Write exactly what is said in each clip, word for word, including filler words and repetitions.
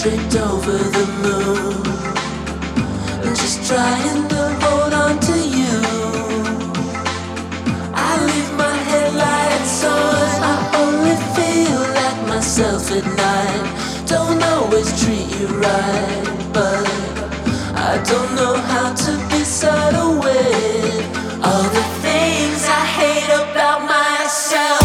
tripped over the moon. I'm just trying to hold on to you. I leave my headlights on. I only feel like myself at night. Don't always treat you right, but I don't know how to be subtle with all the things I hate about myself.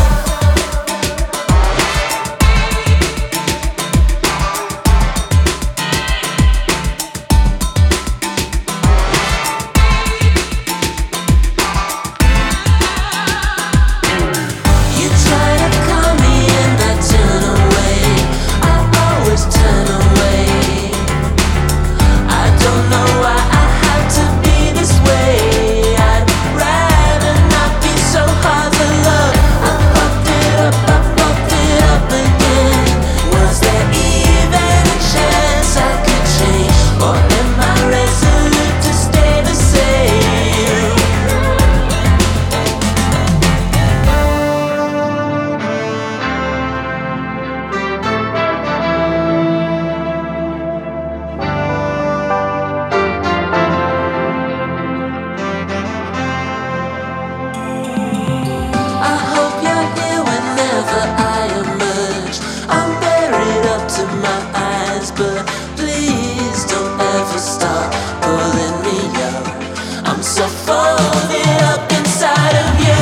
But please don't ever stop pulling me up. I'm so folded up inside of you.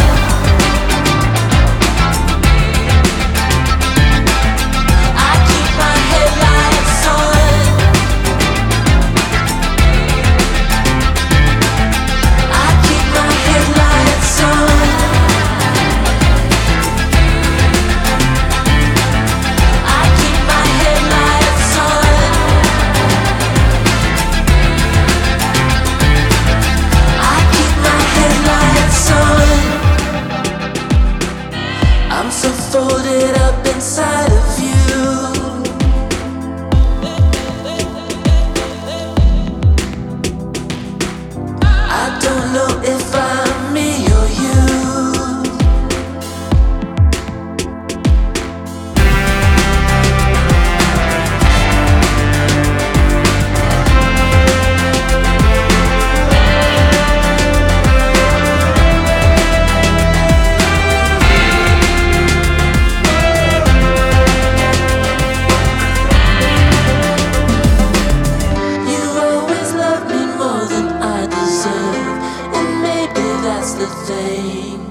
I keep my headlights on. I keep my headlights on. I keep my headlights on. I keep my headlights on. I'm so folded up inside of you. I don't know if I'm me or you. The thing